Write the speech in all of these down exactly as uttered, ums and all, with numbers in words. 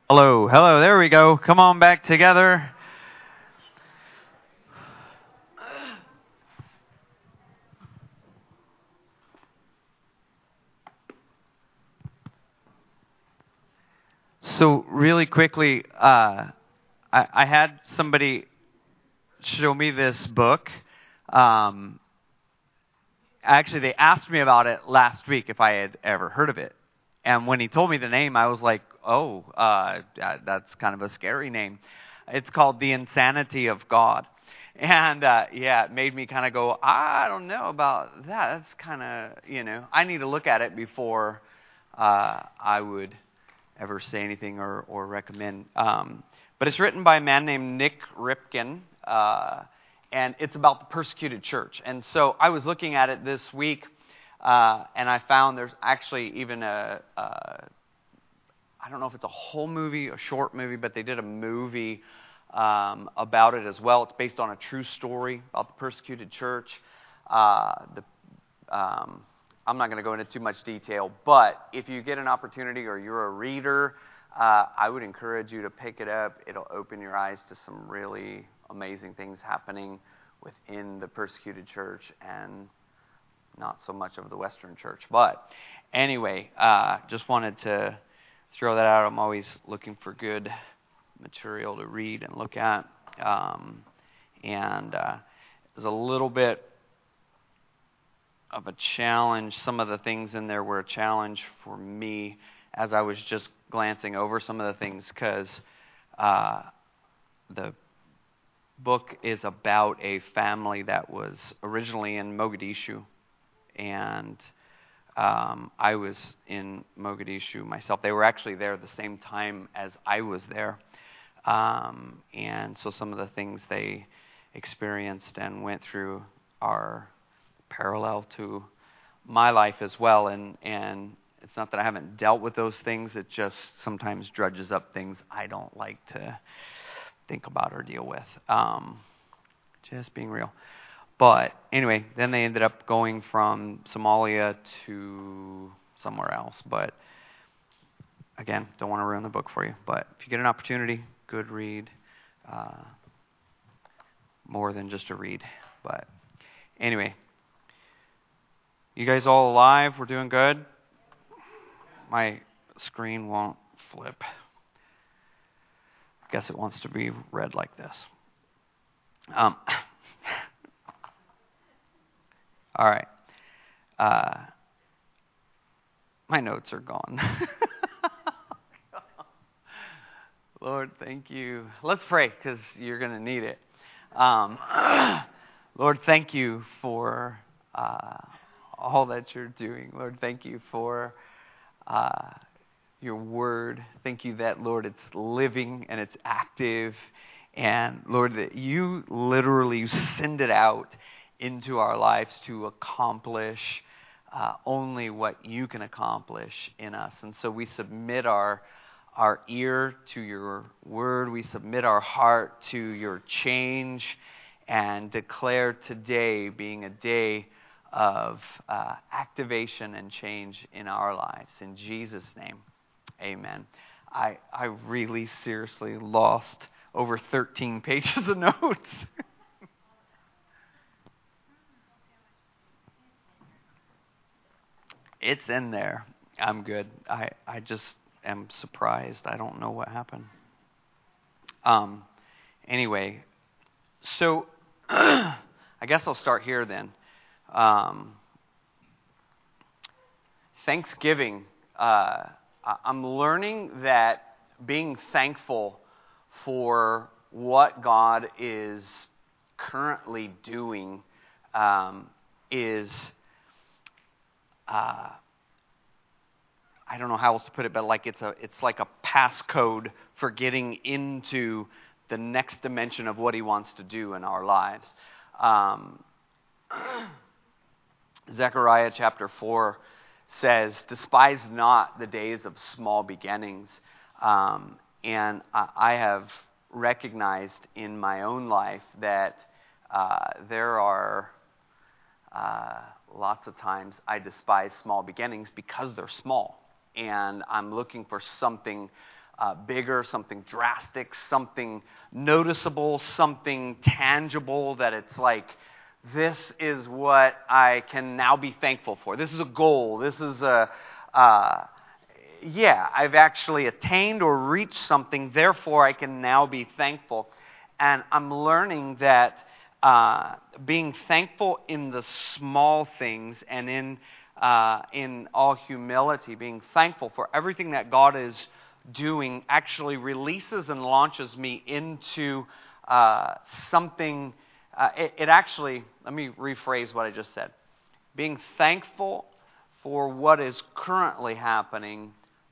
Hello, hello, there we go. Come on back together. So, really quickly, uh, I, I had somebody show me this book. Um, actually, they asked me about it last week if I had ever heard of it. And when he told me the name, I was like, oh, uh, that's kind of a scary name. It's called The Insanity of God. And uh, yeah, it made me kind of go, I don't know about that. That's kind of, you know, I need to look at it before uh, I would ever say anything or, or recommend. Um, but it's written by a man named Nick Ripken, uh, and it's about the persecuted church. And so I was looking at it this week, uh, and I found there's actually even a, a, I don't know if it's a whole movie, a short movie, but they did a movie um, about it as well. It's based on a true story about the persecuted church. Uh, the um, I'm not going to go into too much detail, but if you get an opportunity or you're a reader, uh, I would encourage you to pick it up. It'll open your eyes to some really amazing things happening within the persecuted church and not so much of the Western church. But anyway, uh, just wanted to throw that out. I'm always looking for good material to read and look at. Um, and uh, there's a little bit of a challenge. Some of the things in there were a challenge for me as I was just glancing over some of the things, because uh, the book is about a family that was originally in Mogadishu, and um, I was in Mogadishu myself. They were actually there the same time as I was there, um, and so some of the things they experienced and went through are parallel to my life as well, and and it's not that I haven't dealt with those things, it just sometimes drudges up things I don't like to think about or deal with. Um, just being real. But anyway, then they ended up going from Somalia to somewhere else. But again, don't want to ruin the book for you. But if you get an opportunity, good read. Uh, more than just a read. But anyway, you guys all alive? We're doing good? My screen won't flip. I guess it wants to be read like this. Um, all right. Uh, my notes are gone. Lord, thank you. Let's pray, because you're going to need it. Um, Lord, thank you for uh, all that you're doing. Lord, thank you for uh, your word. Thank you that, Lord, it's living and it's active. And, Lord, that you literally send it out into our lives to accomplish uh, only what you can accomplish in us. And so we submit our our ear to your word. We submit our heart to your change and declare today being a day of uh, activation and change in our lives. In Jesus' name, amen. I, I really seriously lost over thirteen pages of notes. It's in there. I'm good. I, I just am surprised. I don't know what happened. Um. Anyway, so I guess I'll start here then. Um, Thanksgiving. Uh, I'm learning that being thankful for what God is currently doing um, is. Uh, I don't know how else to put it, but like it's a it's like a passcode for getting into the next dimension of what He wants to do in our lives. Um, Zechariah chapter four says, "Despise not the days of small beginnings," um, and I, I have recognized in my own life that uh, there are uh, lots of times I despise small beginnings because they're small. And I'm looking for something uh, bigger, something drastic, something noticeable, something tangible that it's like, this is what I can now be thankful for. This is a goal. This is a, uh, yeah, I've actually attained or reached something, therefore I can now be thankful. And I'm learning that uh, being thankful in the small things and in uh, in all humility, being thankful for everything that God is doing actually releases and launches me into uh, something. Uh, it, it actually, let me rephrase what I just said. Being thankful for what is currently happening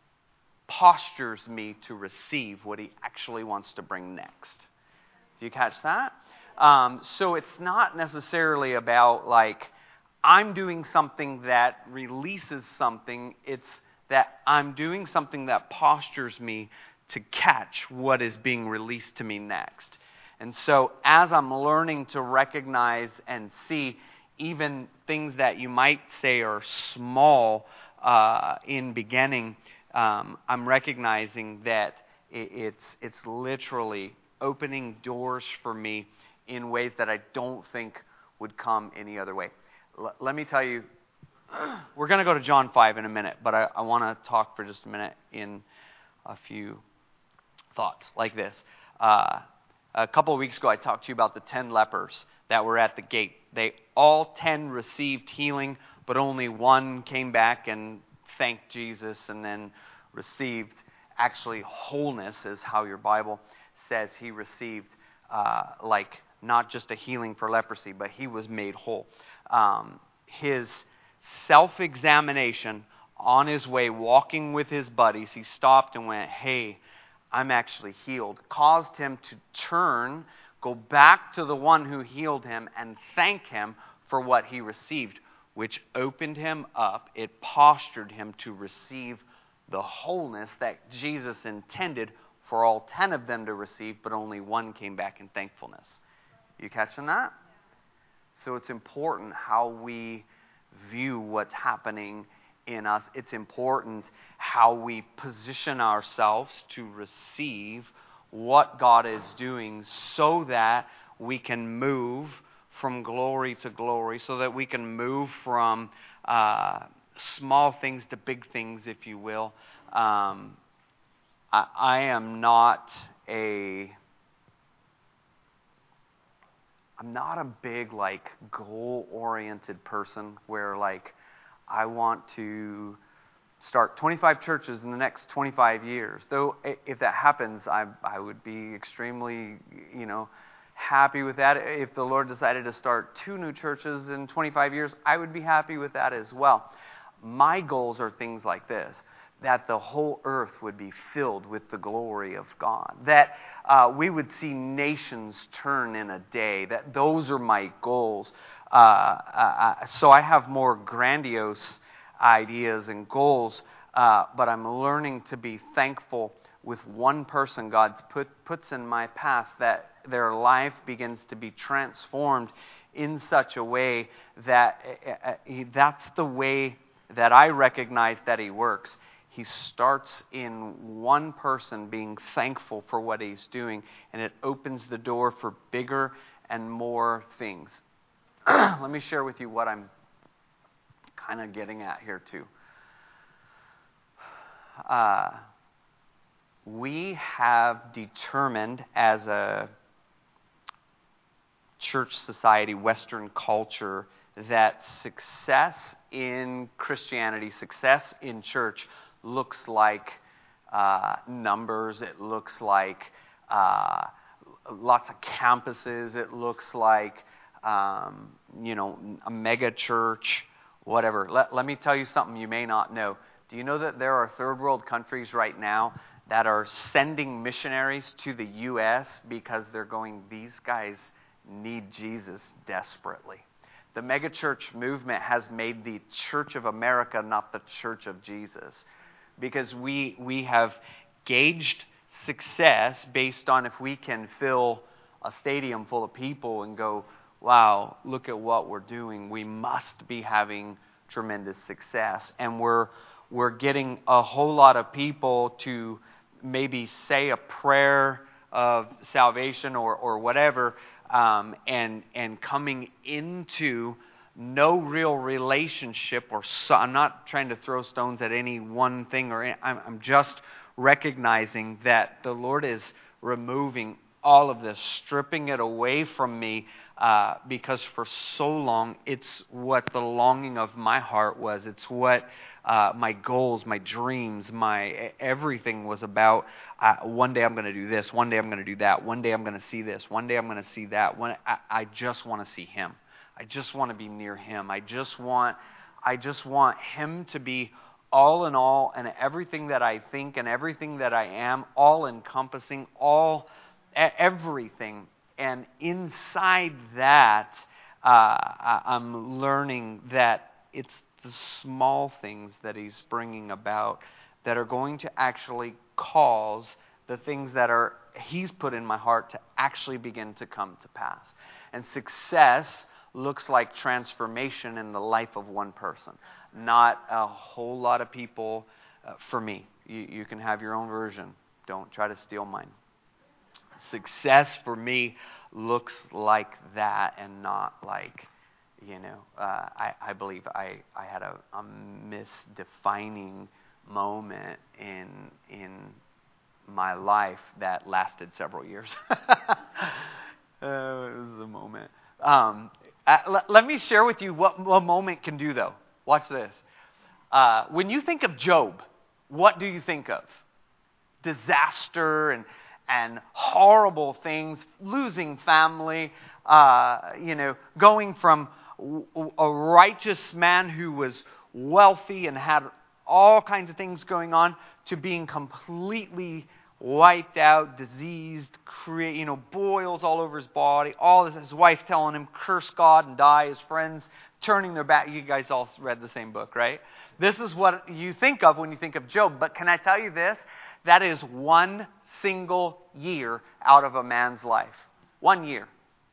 postures me to receive what He actually wants to bring next. Do you catch that? Um, so it's not necessarily about like, I'm doing something that releases something. It's that I'm doing something that postures me to catch what is being released to me next. And so as I'm learning to recognize and see even things that you might say are small uh, in beginning, um, I'm recognizing that it, it's it's literally opening doors for me in ways that I don't think would come any other way. L- let me tell you, we're going to go to John five in a minute, but I, I want to talk for just a minute in a few thoughts like this. Uh, a couple of weeks ago, I talked to you about the ten lepers that were at the gate. They all ten received healing, but only one came back and thanked Jesus and then received actually wholeness, is how your Bible says he received, uh, like not just a healing for leprosy, but he was made whole. Um, his self-examination on his way, walking with his buddies, he stopped and went, hey, I'm actually healed, caused him to turn, go back to the one who healed him and thank him for what he received, which opened him up. It postured him to receive the wholeness that Jesus intended for all ten of them to receive, but only one came back in thankfulness. You catching that? So it's important how we view what's happening in us. It's important how we position ourselves to receive what God is doing so that we can move from glory to glory, so that we can move from uh, small things to big things, if you will. Um, I, I am not a... I'm not a big, like, goal-oriented person where, like, I want to start twenty-five churches in the next twenty-five years. Though, if that happens, I I would be extremely, you know, happy with that. If the Lord decided to start two new churches in twenty-five years, I would be happy with that as well. My goals are things like this: that the whole earth would be filled with the glory of God, that uh, we would see nations turn in a day, that those are my goals. Uh, uh, so I have more grandiose ideas and goals, uh, but I'm learning to be thankful with one person God's put, puts in my path, that their life begins to be transformed in such a way that uh, he, that's the way that I recognize that He works. He starts in one person being thankful for what He's doing, and it opens the door for bigger and more things. Let me share with you what I'm kind of getting at here too. Uh, we have determined as a church society, Western culture, that success in Christianity, success in church, looks like uh, numbers. It looks like uh, lots of campuses. It looks like um, you know, a mega church, whatever. Let, let me tell you something you may not know. Do you know that there are third world countries right now that are sending missionaries to the U S because they're going, these guys need Jesus desperately? The megachurch movement has made the Church of America not the Church of Jesus, because we we have gauged success based on if we can fill a stadium full of people and go, wow, look at what we're doing. We must be having tremendous success. And we're we're getting a whole lot of people to maybe say a prayer of salvation or, or whatever, um, and and coming into no real relationship, or so, I'm not trying to throw stones at any one thing, or any, I'm, I'm just recognizing that the Lord is removing all of this, stripping it away from me, uh, because for so long it's what the longing of my heart was. It's what uh, my goals, my dreams, my everything was about. Uh, one day I'm going to do this. One day I'm going to do that. One day I'm going to see this. One day I'm going to see that. One, I, I just want to see Him. I just want to be near Him. I just want, I just want Him to be all in all, and everything that I think and everything that I am, all encompassing, all everything. And inside that, uh, I'm learning that it's the small things that He's bringing about that are going to actually cause the things that are He's put in my heart to actually begin to come to pass. And success looks like transformation in the life of one person, not a whole lot of people. Uh, for me, you, you can have your own version. Don't try to steal mine. Success for me looks like that, and not like, you know, uh, I, I believe I, I had a, a misdefining moment in in my life that lasted several years. uh, it was a moment. Um, uh, l- let me share with you what a moment can do, though. Watch this. Uh, when you think of Job, what do you think of? Disaster and and horrible things, losing family, uh, you know, going from a righteous man who was wealthy and had all kinds of things going on to being completely wiped out, diseased, create, you know, boils all over his body, all this, his wife telling him, curse God and die, his friends turning their back. You guys all read the same book, right? This is what you think of when you think of Job. But can I tell you this? That is one single year out of a man's life. One year.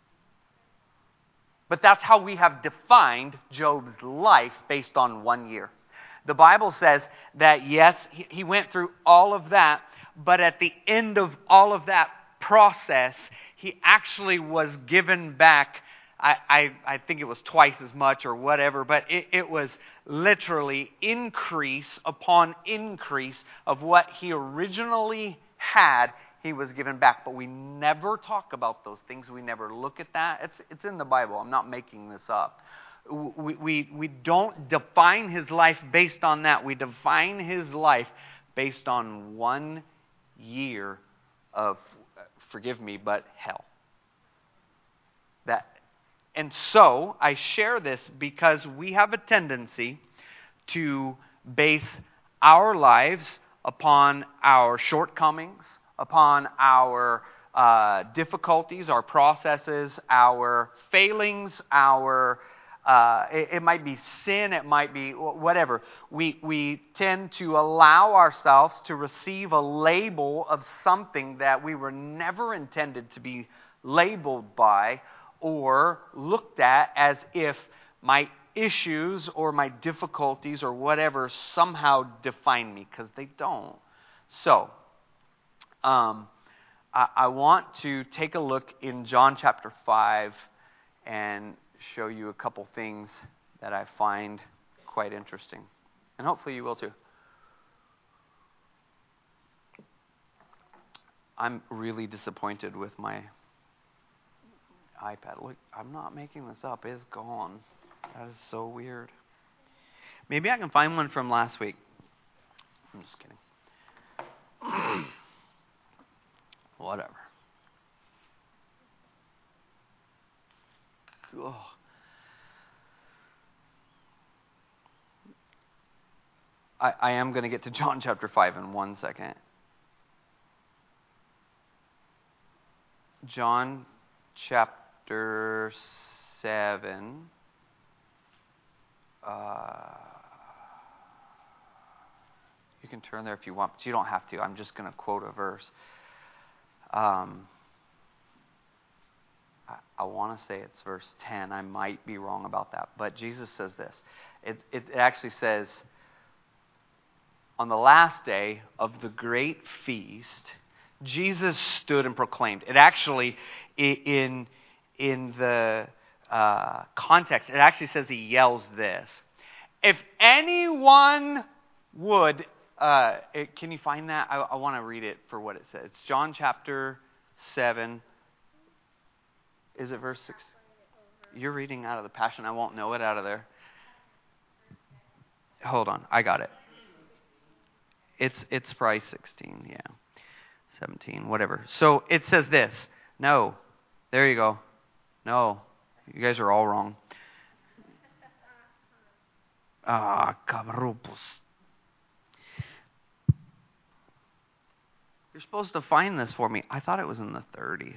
But that's how we have defined Job's life, based on one year. The Bible says that, yes, he went through all of that, but at the end of all of that process, he actually was given back, I, I, I think it was twice as much or whatever, but it, it was literally increase upon increase of what he originally had. He was given back. But we never talk about those things. We never look at that. It's, it's in the Bible. I'm not making this up. We, we, we don't define his life based on that. We define his life based on one year of, forgive me, but hell. That, and so I share this because we have a tendency to base our lives upon our shortcomings, upon our uh, difficulties, our processes, our failings, our uh, it, it might be sin, it might be whatever. We we tend to allow ourselves to receive a label of something that we were never intended to be labeled by or looked at as if my issues or my difficulties or whatever somehow define me, because they don't. So, um, I, I want to take a look in John chapter five and show you a couple things that I find quite interesting. And hopefully you will too. I'm really disappointed with my iPad. Look, I'm not making this up. It's gone. That is so weird. Maybe I can find one from last week. I'm just kidding. Whatever. Oh. I, I am going to get to John chapter five in one second. John chapter seven. Uh, you can turn there if you want, but you don't have to. I'm just going to quote a verse. Um, I, I want to say it's verse ten. I might be wrong about that. But Jesus says this. It, it actually says, on the last day of the great feast, Jesus stood and proclaimed. It actually, in, in the uh, context, it actually says he yells this. If anyone would, uh, it, can you find that? I, I want to read it for what it says. It's John chapter seven. Is it verse six? You're reading out of the Passion. I won't know it out of there. Hold on. I got it. It's it's probably sixteen. Yeah. seventeen. Whatever. So it says this. No. There you go. No. You guys are all wrong. Ah, cabrupos. You're supposed to find this for me. I thought it was in the thirties.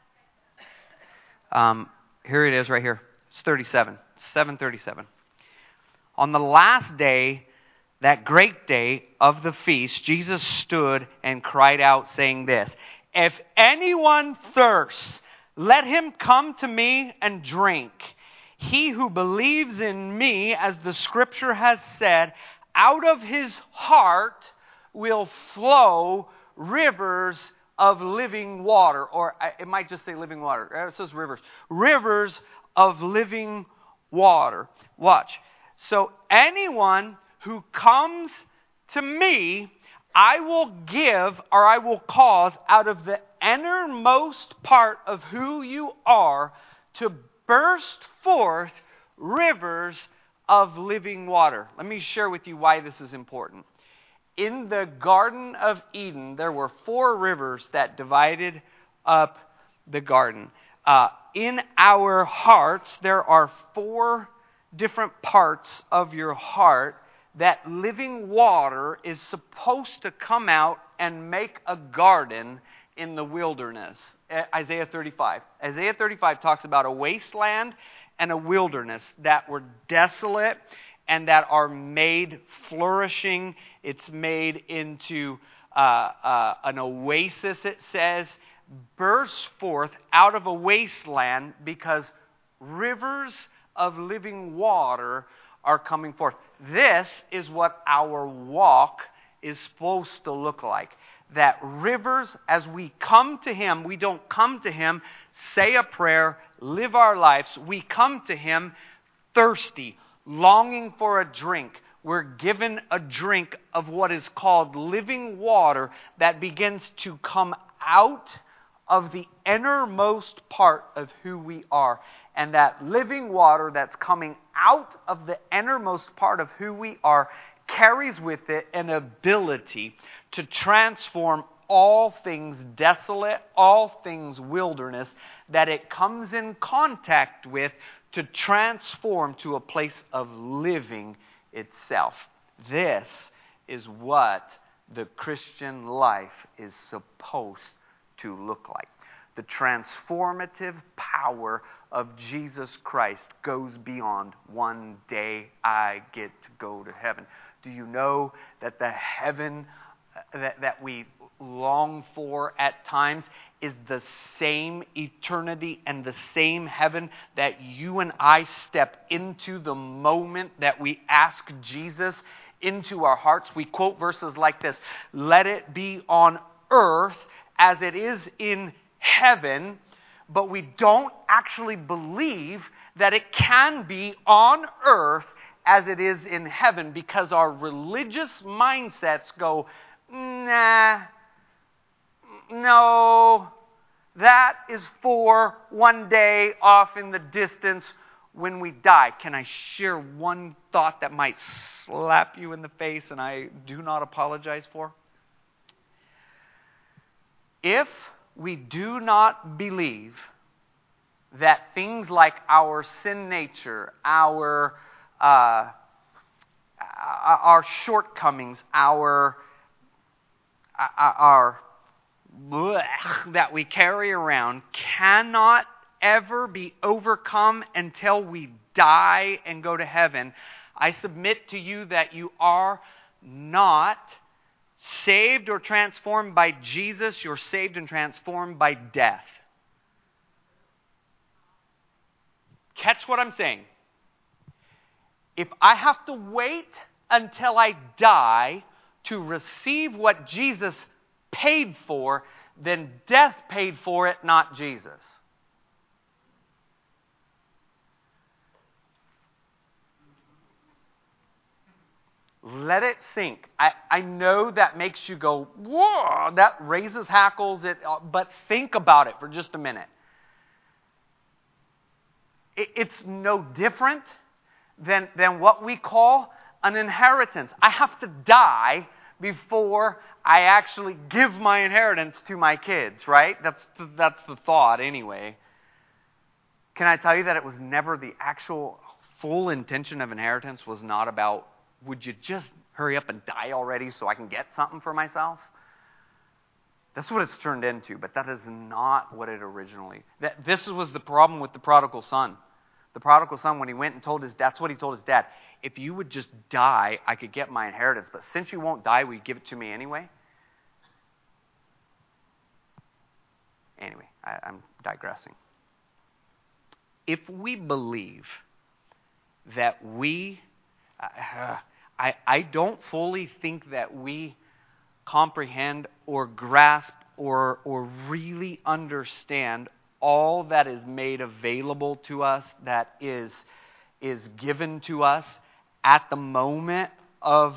Um, here it is right here. It's thirty-seven. seven thirty-seven. On the last day, that great day of the feast, Jesus stood and cried out, saying this, if anyone thirsts, let him come to me and drink. He who believes in me, as the scripture has said, out of his heart will flow rivers of living water. Or it might just say living water. It says rivers. Rivers of living water. Watch. So anyone who comes to me, I will give, or I will cause out of the innermost part of who you are to burst forth rivers of living water. Let me share with you why this is important. In the Garden of Eden, there were four rivers that divided up the garden. Uh, in our hearts, there are four different parts of your heart that living water is supposed to come out and make a garden in the wilderness. Isaiah thirty-five. Isaiah thirty-five talks about a wasteland and a wilderness that were desolate and that are made flourishing. It's made into uh, uh, an oasis, it says, bursts forth out of a wasteland because rivers of living water are coming forth. This is what our walk is supposed to look like. That rivers, as we come to Him, we don't come to Him, say a prayer, live our lives. We come to Him thirsty, longing for a drink. We're given a drink of what is called living water that begins to come out of the innermost part of who we are. And that living water that's coming out of the innermost part of who we are carries with it an ability to transform all things desolate, all things wilderness, that it comes in contact with to transform to a place of living itself. This is what the Christian life is supposed to look like. The transformative power of Jesus Christ goes beyond one day I get to go to heaven. Do you know that the heaven that, that we long for at times is the same eternity and the same heaven that you and I step into the moment that we ask Jesus into our hearts? We quote verses like this, let it be on earth as it is in heaven, but we don't actually believe that it can be on earth as it is in heaven because our religious mindsets go, nah, no, that is for one day off in the distance when we die. Can I share one thought that might slap you in the face and I do not apologize for? If we do not believe that things like our sin nature, our uh, our shortcomings, our our blech that we carry around cannot ever be overcome until we die and go to heaven, I submit to you that you are not saved or transformed by Jesus. You're saved and transformed by death. Catch what I'm saying. If I have to wait until I die to receive what Jesus paid for, then death paid for it, not Jesus. Let it sink. I, I know that makes you go, whoa, that raises hackles, it, but think about it for just a minute. It, it's no different than, than what we call an inheritance. I have to die before I actually give my inheritance to my kids, right? That's the, that's the thought anyway. Can I tell you that it was never the actual full intention of inheritance was not about, would you just hurry up and die already so I can get something for myself? That's what it's turned into, but that is not what it originally... That, this was the problem with the prodigal son. The prodigal son, when he went and told his dad, that's what he told his dad. If you would just die, I could get my inheritance. But since you won't die, will you give it to me anyway? Anyway, I, I'm digressing. If we believe that we... Uh, I, I don't fully think that we comprehend or grasp or, or really understand all that is made available to us, that is, is given to us at the moment of,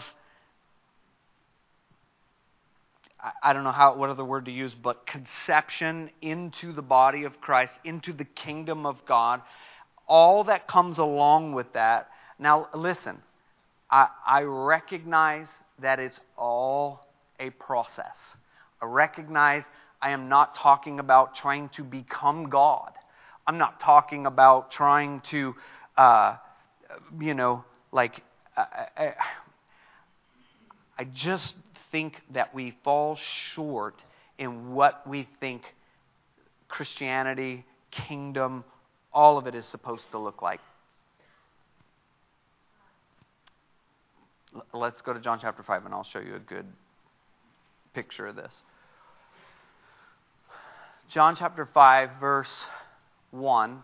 I, I don't know how what other word to use, but conception into the body of Christ, into the kingdom of God, all that comes along with that. Now listen, I, I recognize that it's all a process. I recognize I am not talking about trying to become God. I'm not talking about trying to, uh, you know, like, I, I, I just think that we fall short in what we think Christianity, kingdom, all of it is supposed to look like. Let's go to John chapter five, and I'll show you a good picture of this. John chapter five, verse one.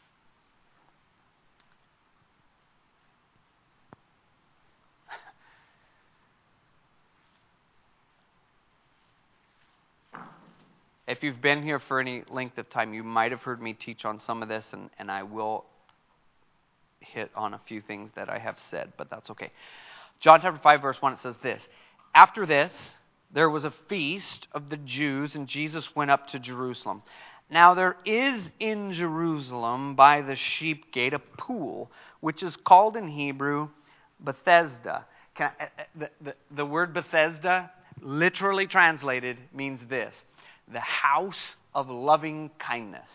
If you've been here for any length of time, you might have heard me teach on some of this, and, and I will hit on a few things that I have said, but that's okay. John chapter five, verse one, it says this. After this, there was a feast of the Jews, and Jesus went up to Jerusalem. Now there is in Jerusalem by the sheep gate a pool, which is called in Hebrew Bethesda. Can I, the, the, the word Bethesda, literally translated, means this: the house of loving kindness.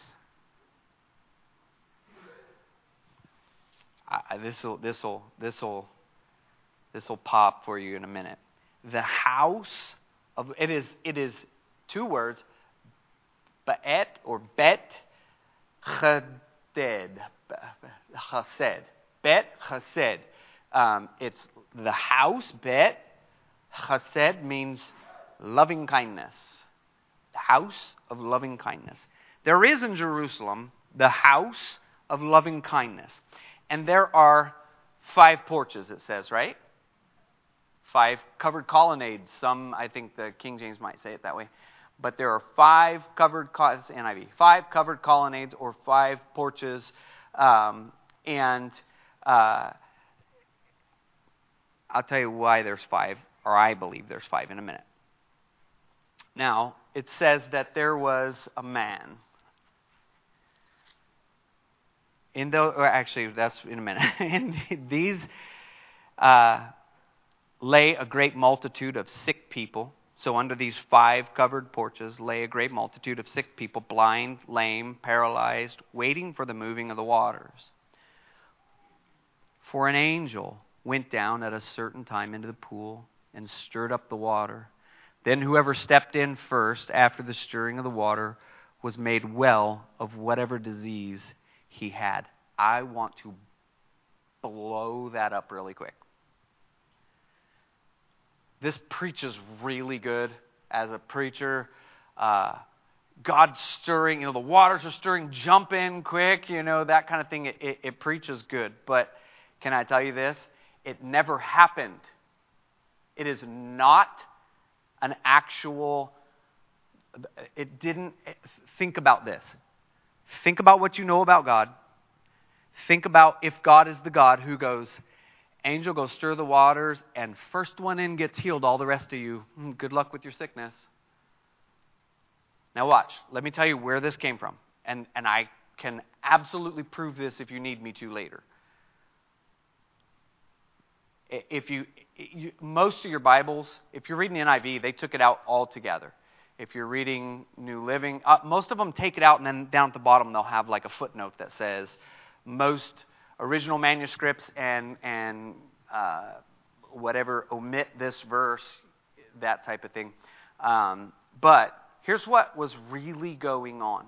This will this will this will this will pop for you in a minute. The house of it is it is two words, Ba'et or Bet Chesed. Chesed. Bet Chesed. Um, it's the house. Bet Chesed means loving kindness. The house of loving kindness. There is in Jerusalem the house of loving kindness. And there are five porches, it says, right? Five covered colonnades. Some, I think the King James might say it that way. But there are five covered, it's N I V, five covered colonnades or five porches. Um, and uh, I'll tell you why there's five, or I believe there's five in a minute. Now, it says that there was a man. In the, or actually, that's in a minute. In these uh, lay a great multitude of sick people. So under these five covered porches lay a great multitude of sick people, blind, lame, paralyzed, waiting for the moving of the waters. For an angel went down at a certain time into the pool and stirred up the water. Then whoever stepped in first after the stirring of the water was made well of whatever disease he had. I want to blow that up really quick. This preaches really good as a preacher. Uh, God stirring, you know, the waters are stirring, jump in quick, you know, that kind of thing. It, it, it preaches good. But can I tell you this? It never happened. It is not an actual, it didn't, think about this. Think about what you know about God. Think about if God is the God who goes, angel, go stir the waters, and first one in gets healed, all the rest of you, good luck with your sickness. Now watch. Let me tell you where this came from. And, and I can absolutely prove this if you need me to later. If you, you most of your Bibles, if you're reading the N I V, they took it out altogether. If you're reading New Living, uh, most of them take it out, and then down at the bottom they'll have like a footnote that says most original manuscripts and and uh, whatever omit this verse, that type of thing. Um, but here's what was really going on.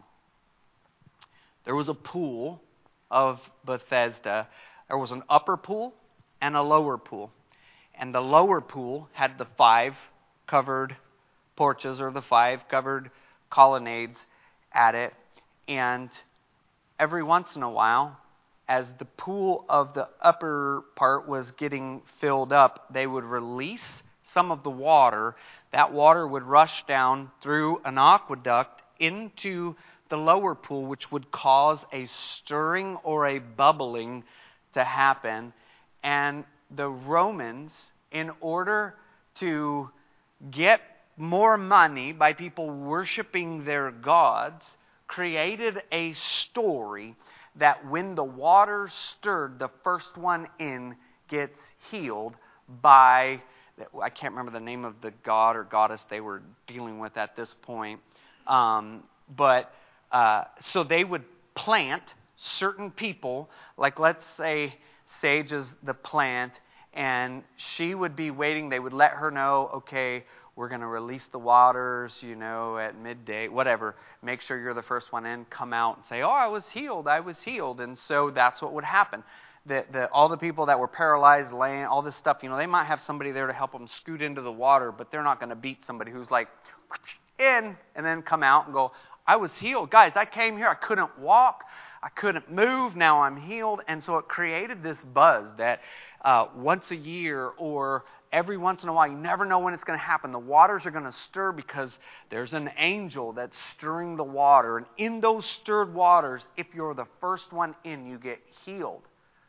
There was a pool of Bethesda. There was an upper pool and a lower pool. And the lower pool had the five covered porches or the five covered colonnades at it. And every once in a while, as the pool of the upper part was getting filled up, they would release some of the water. That water would rush down through an aqueduct into the lower pool, which would cause a stirring or a bubbling to happen. And the Romans, in order to get more money by people worshiping their gods, created a story that when the water stirred, the first one in gets healed by, I can't remember the name of the god or goddess they were dealing with at this point. Um, but uh, so they would plant certain people, like let's say Sage is the plant, and she would be waiting. They would let her know, okay, we're going to release the waters, you know, at midday, whatever. Make sure you're the first one in. Come out and say, oh, I was healed, I was healed. And so that's what would happen. The, the, all the people that were paralyzed, laying, all this stuff, you know, they might have somebody there to help them scoot into the water, but they're not going to beat somebody who's like, in, and then come out and go, I was healed. Guys, I came here, I couldn't walk, I couldn't move, now I'm healed. And so it created this buzz that uh, once a year or every once in a while, you never know when it's going to happen. The waters are going to stir because there's an angel that's stirring the water. And in those stirred waters, if you're the first one in, you get healed.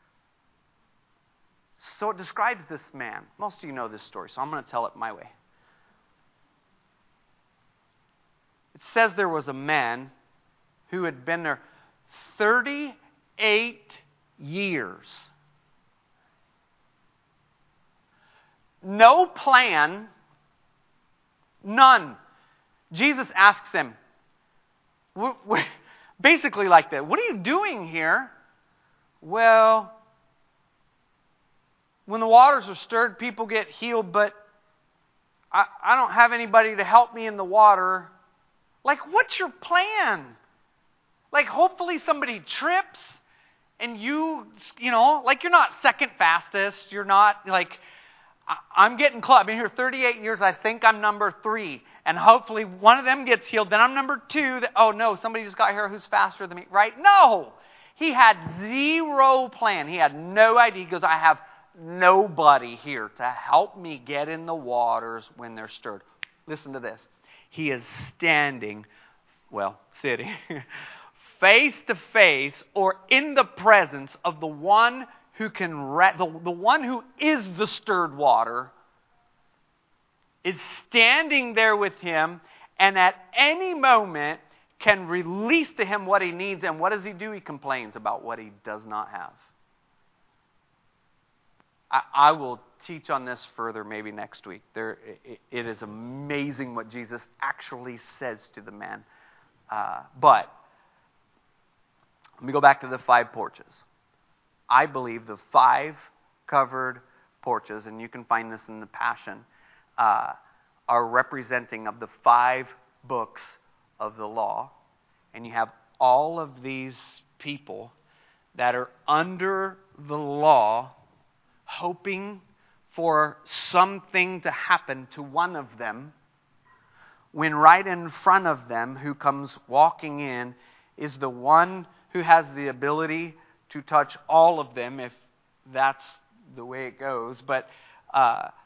So it describes this man. Most of you know this story, so I'm going to tell it my way. It says there was a man who had been there thirty-eight years. No plan, none. Jesus asks him, basically like that, what are you doing here? Well, when the waters are stirred, people get healed, but I, I don't have anybody to help me in the water. Like, what's your plan? Like, hopefully somebody trips and you, you know, like you're not second fastest. You're not like, I'm getting close. I've been here thirty-eight years. I think I'm number three. And hopefully one of them gets healed. Then I'm number two. That, oh, no, somebody just got here who's faster than me. Right? No. He had zero plan. He had no idea. He goes, I have nobody here to help me get in the waters when they're stirred. Listen to this. He is standing, well, sitting, face to face or in the presence of the one who can, re- the, the one who is the stirred water, is standing there with him, and at any moment can release to him what he needs. And what does he do? He complains about what he does not have. I, I will teach on this further maybe next week. There, it, it is amazing what Jesus actually says to the man. Uh, but let me go back to the five porches. I believe the five covered porches, and you can find this in the Passion, uh, are representing of the five books of the law. And you have all of these people that are under the law, hoping for something to happen to one of them, when right in front of them, who comes walking in, is the one who has the ability to touch all of them, if that's the way it goes. But uh,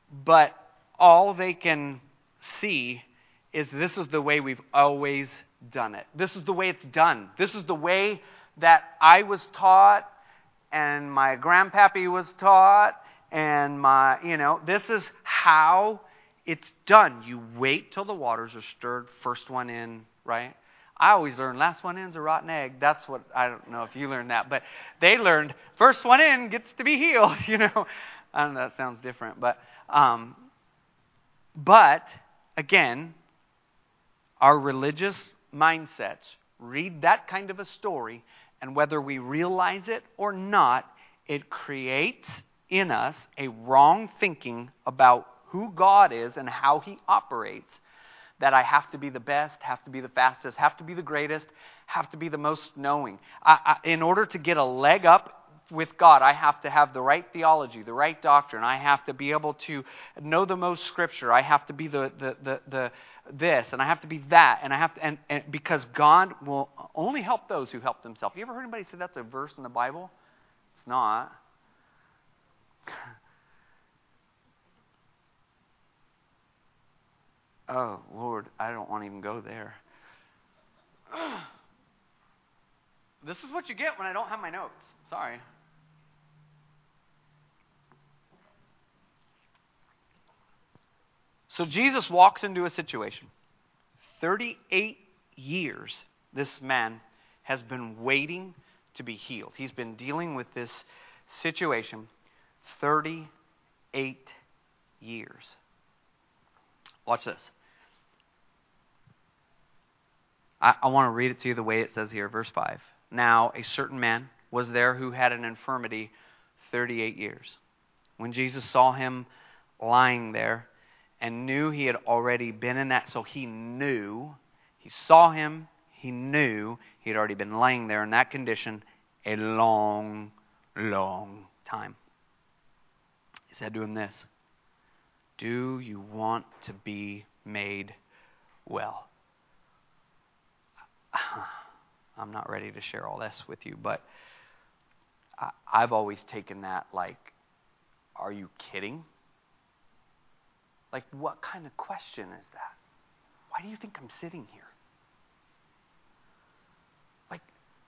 but all they can see is this is the way we've always done it. This is the way it's done. This is the way that I was taught, and my grandpappy was taught, and my, you know, this is how it's done. You wait till the waters are stirred, first one in, right? I always learn last one in's a rotten egg. That's what, I don't know if you learned that, but they learned first one in gets to be healed, you know. I don't know, that sounds different, but, um, but, again, our religious mindsets read that kind of a story, and whether we realize it or not, it creates in us a wrong thinking about who God is and how He operates, that I have to be the best, have to be the fastest, have to be the greatest, have to be the most knowing. I, I, in order to get a leg up with God, I have to have the right theology, the right doctrine. I have to be able to know the most Scripture. I have to be the the the, the this, and I have to be that, and I have to, and, and because God will only help those who help themselves. You ever heard anybody say that's a verse in the Bible? It's not. Oh, Lord, I don't want to even go there. This is what you get when I don't have my notes. Sorry. So Jesus walks into a situation. thirty-eight years this man has been waiting to be healed. He's been dealing with this situation thirty-eight years. Watch this. I, I want to read it to you the way it says here, verse five. Now, a certain man was there who had an infirmity thirty-eight years. When Jesus saw him lying there and knew he had already been in that, so he knew, he saw him, he knew he had already been laying there in that condition a long, long time. He said to him this, "Do you want to be made well?" I'm not ready to share all this with you, but I, I've always taken that like, are you kidding? Like, what kind of question is that? Why do you think I'm sitting here? Like,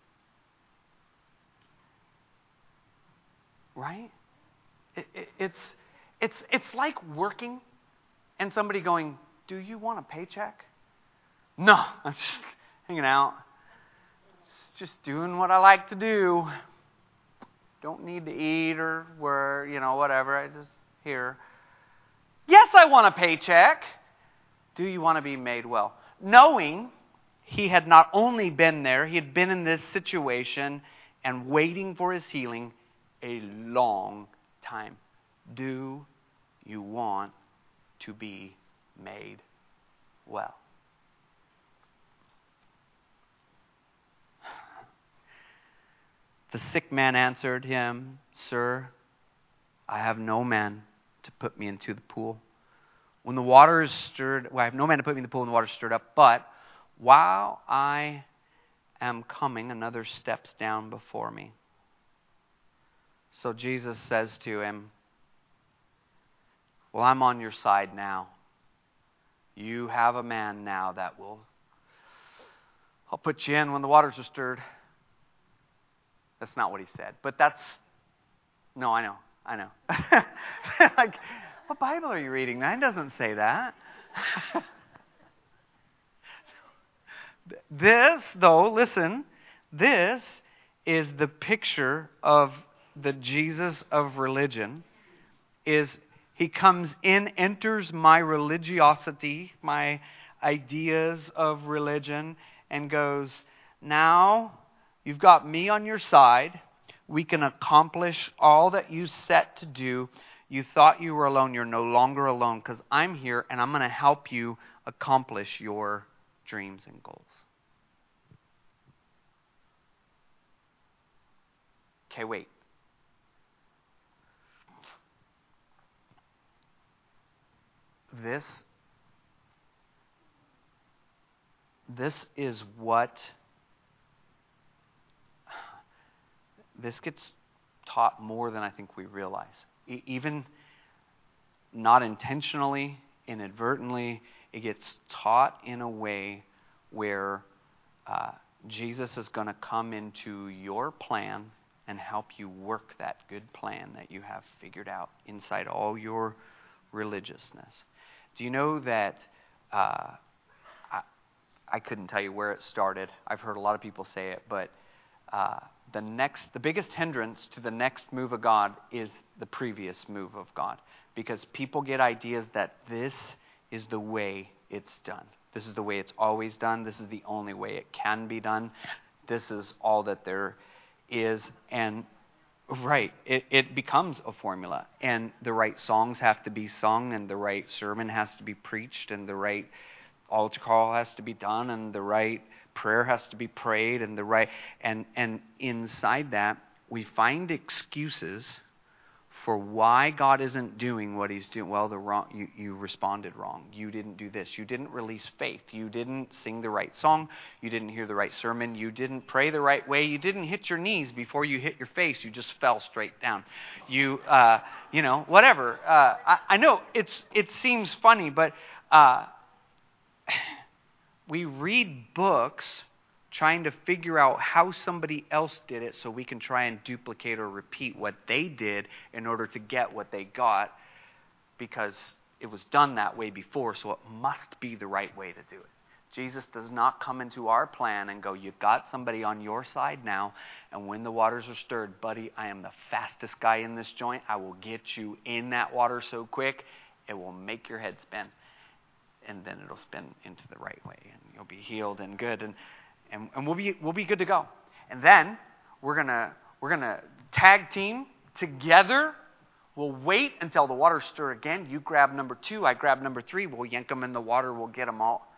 right? It, it, it's it's it's like working and somebody going, "Do you want a paycheck?" No, I'm just hanging out. Just doing what I like to do. Don't need to eat or where, you know, whatever. I just here. Yes, I want a paycheck. Do you want to be made well? Knowing he had not only been there, he had been in this situation and waiting for his healing a long time. Do you want to be made well? The sick man answered him, "Sir, I have no man to put me into the pool. When the water is stirred, well, I have no man to put me in the pool when the water is stirred up, but while I am coming, another steps down before me." So Jesus says to him, "Well, I'm on your side now. You have a man now that will, I'll put you in when the waters are stirred." That's not what he said, but that's, no, I know, I know. Like, what Bible are you reading? That doesn't say that. This, though, listen, this is the picture of the Jesus of religion, is he comes in, enters my religiosity, my ideas of religion, and goes, "Now you've got me on your side. We can accomplish all that you set to do. You thought you were alone. You're no longer alone because I'm here and I'm going to help you accomplish your dreams and goals." Okay, wait. This, this is what this gets taught more than I think we realize. E- even not intentionally, inadvertently, it gets taught in a way where uh, Jesus is going to come into your plan and help you work that good plan that you have figured out inside all your religiousness. Do you know that uh, I, I couldn't tell you where it started. I've heard a lot of people say it, but uh, the next, the biggest hindrance to the next move of God is the previous move of God, because people get ideas that this is the way it's done. This is the way it's always done. This is the only way it can be done. This is all that there is. And right, it, it becomes a formula. And the right songs have to be sung, and the right sermon has to be preached, and the right altar call has to be done, and the right prayer has to be prayed, and the right and and inside that we find excuses for why God isn't doing what he's doing. Well, the wrong you, you responded wrong. You didn't do this. You didn't release faith. You didn't sing the right song. You didn't hear the right sermon. You didn't pray the right way. You didn't hit your knees before you hit your face. You just fell straight down. You uh, you know, whatever. Uh, I, I know it's it seems funny, but uh, we read books trying to figure out how somebody else did it so we can try and duplicate or repeat what they did in order to get what they got, because it was done that way before, so it must be the right way to do it. Jesus does not come into our plan and go, you've got somebody on your side now, and when the waters are stirred, buddy, I am the fastest guy in this joint. I will get you in that water so quick, it will make your head spin. And then it'll spin into the right way, and you'll be healed and good. And And, and we'll be we'll be good to go. And then we're gonna we're gonna tag team together. We'll wait until the waters stir again. You grab number two, I grab number three. We'll yank them in the water. We'll get them all.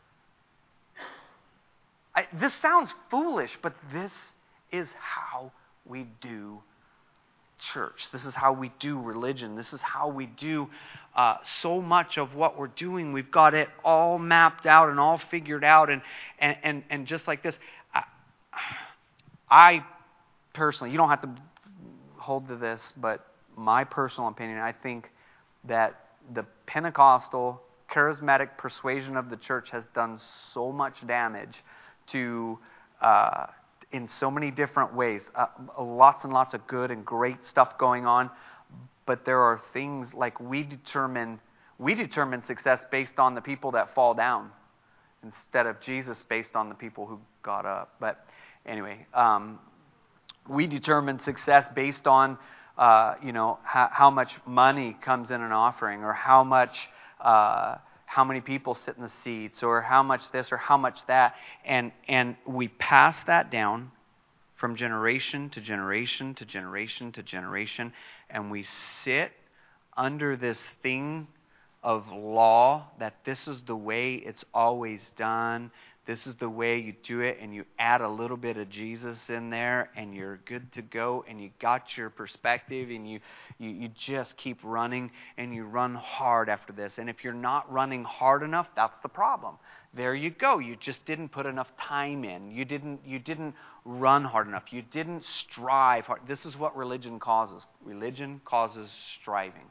I, this sounds foolish, but this is how we do church. This is how we do religion. This is how we do uh, so much of what we're doing. We've got it all mapped out and all figured out. And and and, and just like this, I, I personally, you don't have to hold to this, but my personal opinion, I think that the Pentecostal charismatic persuasion of the church has done so much damage to uh, in so many different ways. Uh, lots and lots of good and great stuff going on. But there are things like we determine we determine success based on the people that fall down instead of Jesus based on the people who got up. But anyway, um, we determine success based on uh, you know how, how much money comes in an offering, or how much uh, how many people sit in the seats, or how much this or how much that, and and we pass that down from generation to generation to generation to generation, and we sit under this thing of law that this is the way it's always done. This is the way you do it, and you add a little bit of Jesus in there, and you're good to go, and you got your perspective, and you, you, you just keep running, and you run hard after this. And if you're not running hard enough, that's the problem. There you go. You just didn't put enough time in. You didn't, you didn't run hard enough. You didn't strive hard. This is what religion causes. Religion causes striving.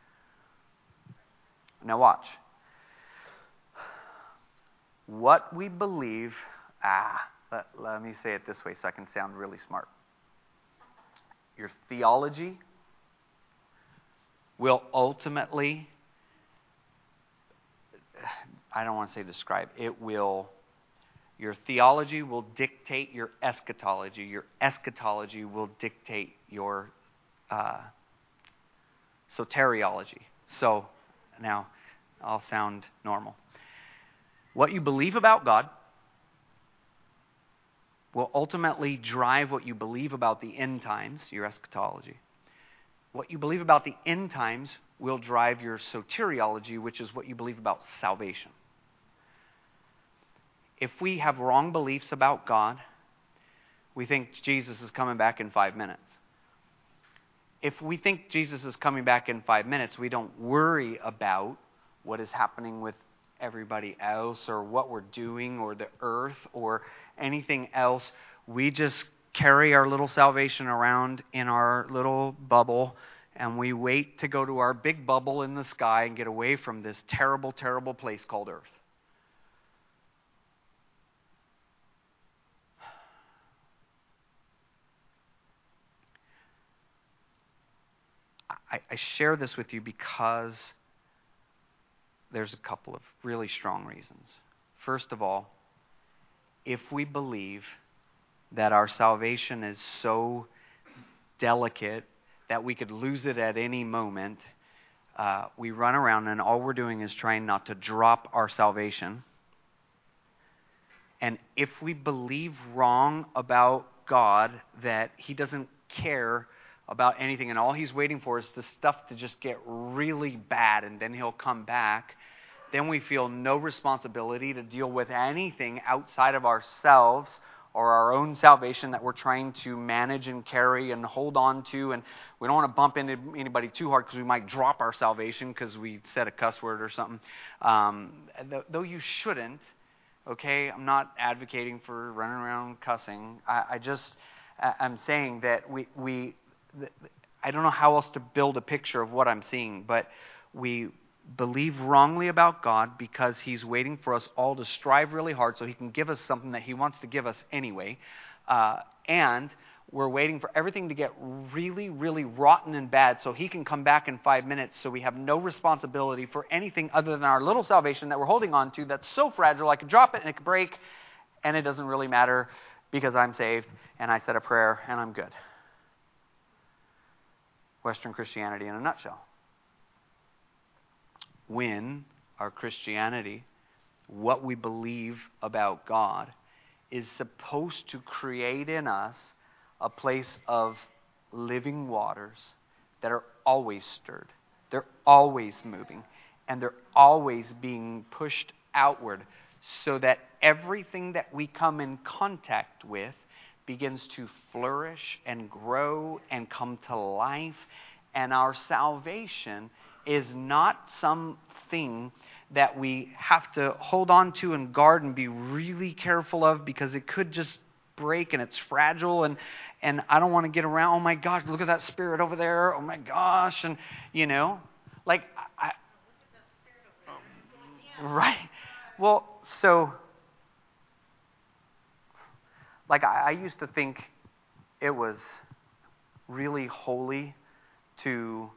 Now watch. What we believe, ah, let, let me say it this way so I can sound really smart. Your theology will ultimately, I don't want to say describe, it will, your theology will dictate your eschatology. Your eschatology will dictate your uh, soteriology. So now I'll sound normal. What you believe about God will ultimately drive what you believe about the end times, your eschatology. What you believe about the end times will drive your soteriology, which is what you believe about salvation. If we have wrong beliefs about God, we think Jesus is coming back in five minutes. If we think Jesus is coming back in five minutes, we don't worry about what is happening with everybody else, or what we're doing, or the earth, or anything else. We just carry our little salvation around in our little bubble, And we wait to go to our big bubble in the sky and get away from this terrible, terrible place called Earth. I, I share this with you because there's a couple of really strong reasons. First of all, if we believe that our salvation is so delicate that we could lose it at any moment, uh, we run around and all we're doing is trying not to drop our salvation. And if we believe wrong about God, that He doesn't care about anything and all He's waiting for is the stuff to just get really bad and then He'll come back, then we feel no responsibility to deal with anything outside of ourselves or our own salvation that we're trying to manage and carry and hold on to. And we don't want to bump into anybody too hard because we might drop our salvation because we said a cuss word or something. Um, th- though you shouldn't, okay? I'm not advocating for running around cussing. I, I just, I'm saying that we, we, I don't know how else to build a picture of what I'm seeing, but we believe wrongly about God because He's waiting for us all to strive really hard so He can give us something that He wants to give us anyway. Uh, and we're waiting for everything to get really, really rotten and bad so He can come back in five minutes so we have no responsibility for anything other than our little salvation that we're holding on to that's so fragile I could drop it and it could break and it doesn't really matter because I'm saved and I said a prayer and I'm good. Western Christianity in a nutshell. When our Christianity, what we believe about God, is supposed to create in us a place of living waters that are always stirred. They're always moving. And they're always being pushed outward so that everything that we come in contact with begins to flourish and grow and come to life. And our salvation is not something that we have to hold on to and guard and be really careful of because it could just break and it's fragile and, and I don't want to get around, oh my gosh, look at that spirit over there, oh my gosh, and you know, like, I, right, well, so, like I, I used to think it was really holy to,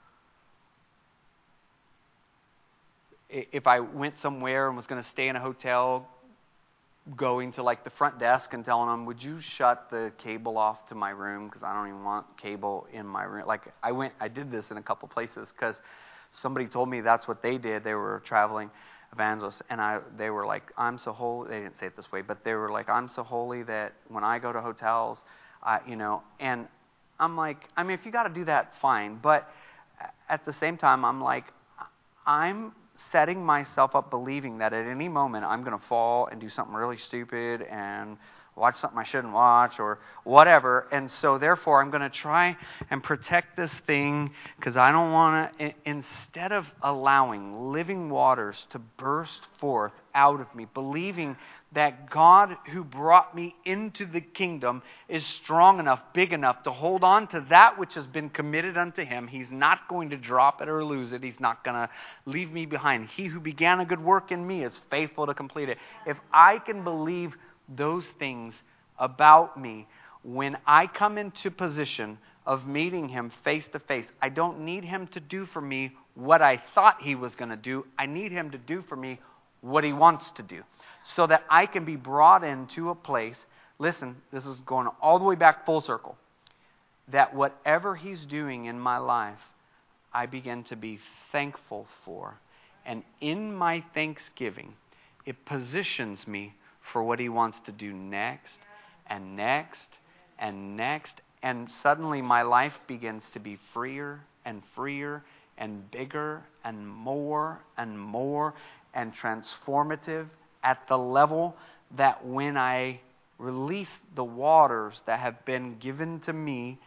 if I went somewhere and was going to stay in a hotel, going to like the front desk and telling them, would you shut the cable off to my room because I don't even want cable in my room. Like I went, I did this in a couple places because somebody told me that's what they did. They were traveling evangelists, and I, they were like, I'm so holy. They didn't say it this way, but they were like, I'm so holy that when I go to hotels, I, you know, and I'm like, I mean, if you got to do that, fine. But at the same time, I'm like, I'm setting myself up believing that at any moment I'm going to fall and do something really stupid and watch something I shouldn't watch or whatever. And so therefore I'm going to try and protect this thing because I don't want to, instead of allowing living waters to burst forth out of me, believing that God who brought me into the kingdom is strong enough, big enough to hold on to that which has been committed unto Him. He's not going to drop it or lose it. He's not going to leave me behind. He who began a good work in me is faithful to complete it. If I can believe those things about me, when I come into position of meeting Him face to face, I don't need Him to do for me what I thought He was going to do. I need Him to do for me what He wants to do, so that I can be brought into a place, listen, this is going all the way back full circle, that whatever He's doing in my life, I begin to be thankful for. And in my thanksgiving, it positions me for what He wants to do next and next and next. And suddenly my life begins to be freer and freer and bigger and more and more and transformative at the level that when I release the waters that have been given to me,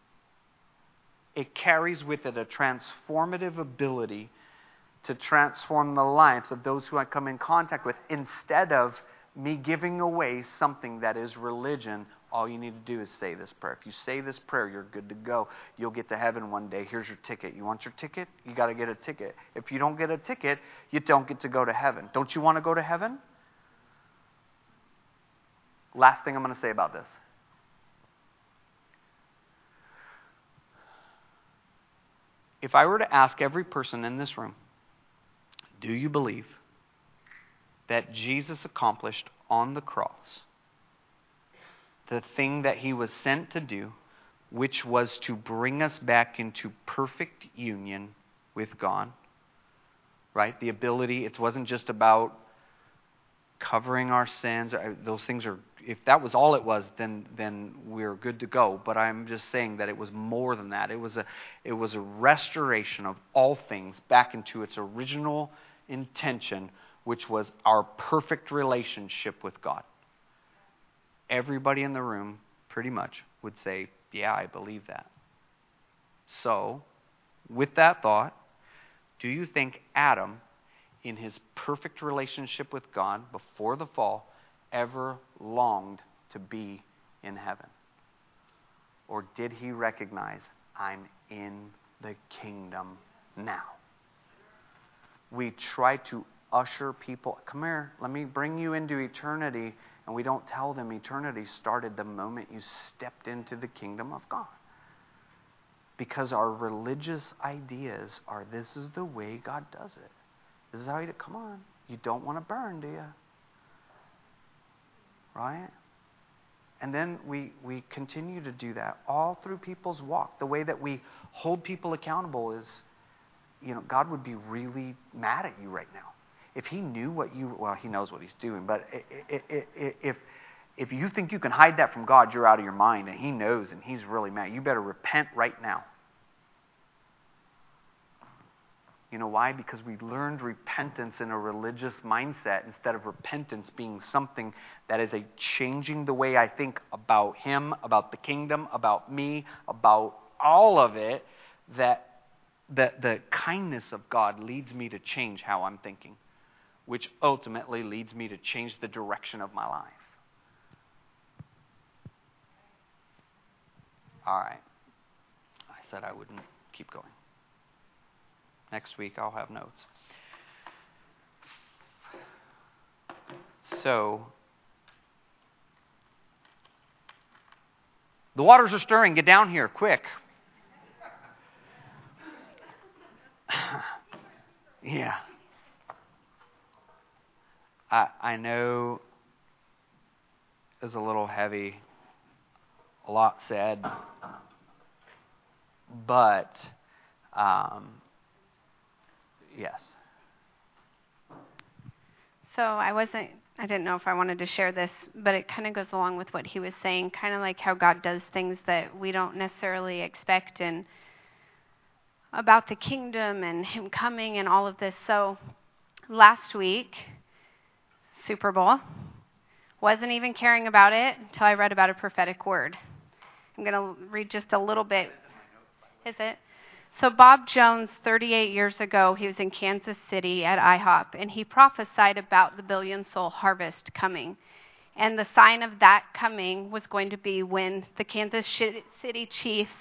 it carries with it a transformative ability to transform the lives of those who I come in contact with, instead of me giving away something that is religion. All you need to do is say this prayer. If you say this prayer, you're good to go. You'll get to heaven one day. Here's your ticket. You want your ticket? You got to get a ticket. If you don't get a ticket, you don't get to go to heaven. Don't you want to go to heaven? Last thing I'm going to say about this. If I were to ask every person in this room, do you believe that Jesus accomplished on the cross the thing that he was sent to do, which was to bring us back into perfect union with God? Right? The ability, it wasn't just about covering our sins. Those things are, if that was all it was, then then we're good to go. But I'm just saying that it was more than that. It was a it was a restoration of all things back into its original intention, which was our perfect relationship with God. Everybody in the room, pretty much, would say, yeah, I believe that. So, with that thought, do you think Adam, in his perfect relationship with God before the fall, ever longed to be in heaven? Or did he recognize, I'm in the kingdom now? We try to usher people, come here, let me bring you into eternity, and we don't tell them eternity started the moment you stepped into the kingdom of God. Because our religious ideas are, this is the way God does it. This is how you do. Come on. You don't want to burn, do you? Right? And then we, we continue to do that all through people's walk. The way that we hold people accountable is, you know, God would be really mad at you right now. If he knew what you, well, he knows what he's doing, but if if you think you can hide that from God, you're out of your mind, and he knows, and he's really mad. You better repent right now. You know why? Because we learned repentance in a religious mindset instead of repentance being something that is a changing the way I think about him, about the kingdom, about me, about all of it, that the, the kindness of God leads me to change how I'm thinking, which ultimately leads me to change the direction of my life. All right. I said I wouldn't keep going. Next week I'll have notes. So, the waters are stirring. Get down here, quick. Yeah. I I know it's a little heavy, a lot said, but um, yes. So I wasn't, I didn't know if I wanted to share this, but it kind of goes along with what he was saying, kind of like how God does things that we don't necessarily expect, and about the kingdom and him coming and all of this. So last week, Super Bowl, wasn't even caring about it until I read about a prophetic word. I'm going to read just a little bit. Is it? So Bob Jones, thirty-eight years ago, he was in Kansas City at I hop, and he prophesied about the billion soul harvest coming. And the sign of that coming was going to be when the Kansas City Chiefs,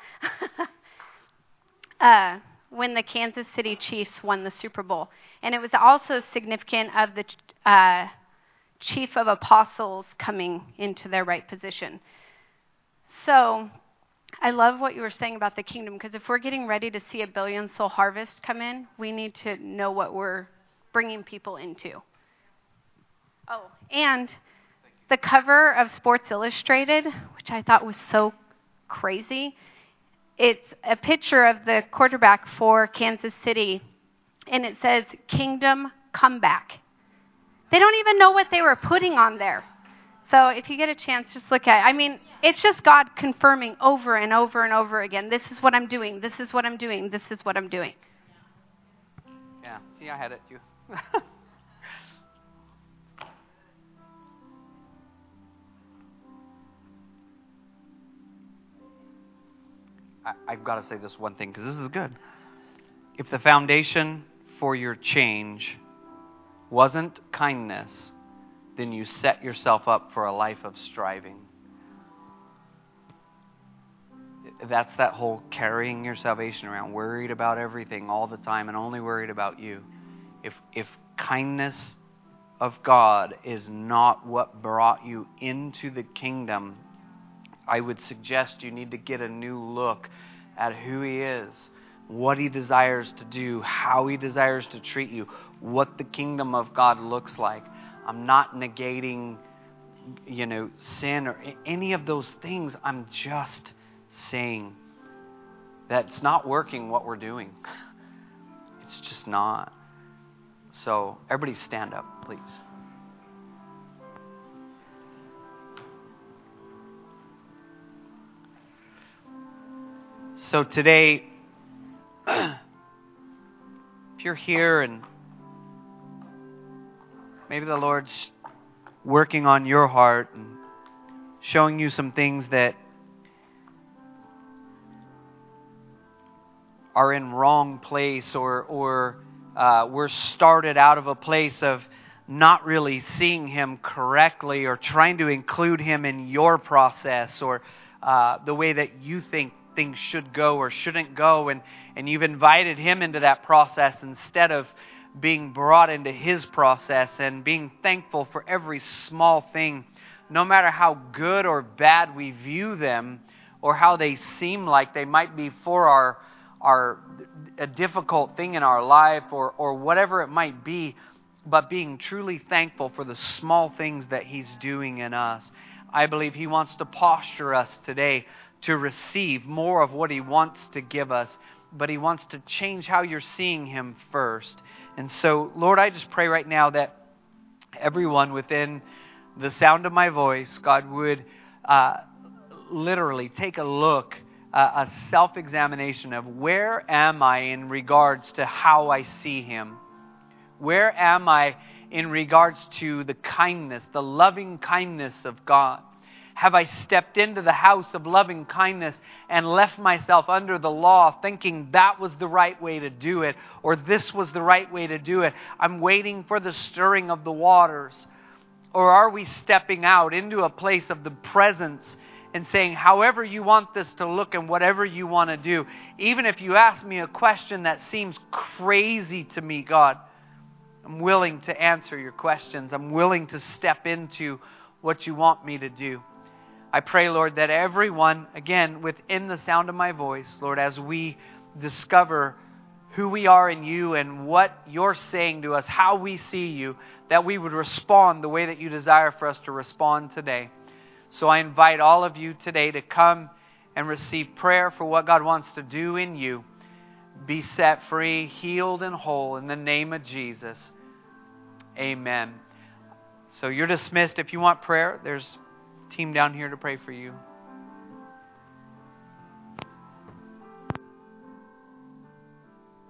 uh, when the Kansas City Chiefs won the Super Bowl. And it was also significant of the uh, chief of apostles coming into their right position. So I love what you were saying about the kingdom, because if we're getting ready to see a billion soul harvest come in, we need to know what we're bringing people into. Oh, and the cover of Sports Illustrated, which I thought was so crazy, it's a picture of the quarterback for Kansas City, and it says, Kingdom Comeback. They don't even know what they were putting on there. So if you get a chance, just look at it. I mean, it's just God confirming over and over and over again, this is what I'm doing, this is what I'm doing, this is what I'm doing. Yeah, see, I had it too. I, I've got to say this one thing, because this is good. If the foundation for your change wasn't kindness, then you set yourself up for a life of striving. That's that whole carrying your salvation around, worried about everything all the time and only worried about you. If if kindness of God is not what brought you into the kingdom, I would suggest you need to get a new look at who He is, what He desires to do, how He desires to treat you, what the kingdom of God looks like. I'm not negating, you know, sin or any of those things. I'm just saying that it's not working what we're doing. It's just not. So everybody stand up, please. So today, if you're here and maybe the Lord's working on your heart and showing you some things that are in wrong place, or or uh, we're started out of a place of not really seeing Him correctly, or trying to include Him in your process, or uh, the way that you think things should go or shouldn't go, and, and you've invited Him into that process instead of being brought into His process and being thankful for every small thing, no matter how good or bad we view them, or how they seem like they might be for our are a difficult thing in our life, or, or whatever it might be, but being truly thankful for the small things that He's doing in us. I believe He wants to posture us today to receive more of what He wants to give us, but He wants to change how you're seeing Him first. And so, Lord, I just pray right now that everyone within the sound of my voice, God, would uh, literally take a look, a self-examination of where am I in regards to how I see Him? Where am I in regards to the kindness, the loving kindness of God? Have I stepped into the house of loving kindness and left myself under the law thinking that was the right way to do it, or this was the right way to do it? I'm waiting for the stirring of the waters. Or are we stepping out into a place of the presence and saying, however you want this to look and whatever you want to do, even if you ask me a question that seems crazy to me, God, I'm willing to answer your questions. I'm willing to step into what you want me to do. I pray, Lord, that everyone, again, within the sound of my voice, Lord, as we discover who we are in you and what you're saying to us, how we see you, that we would respond the way that you desire for us to respond today. So I invite all of you today to come and receive prayer for what God wants to do in you. Be set free, healed, and whole in the name of Jesus. Amen. So you're dismissed. If you want prayer, there's a team down here to pray for you.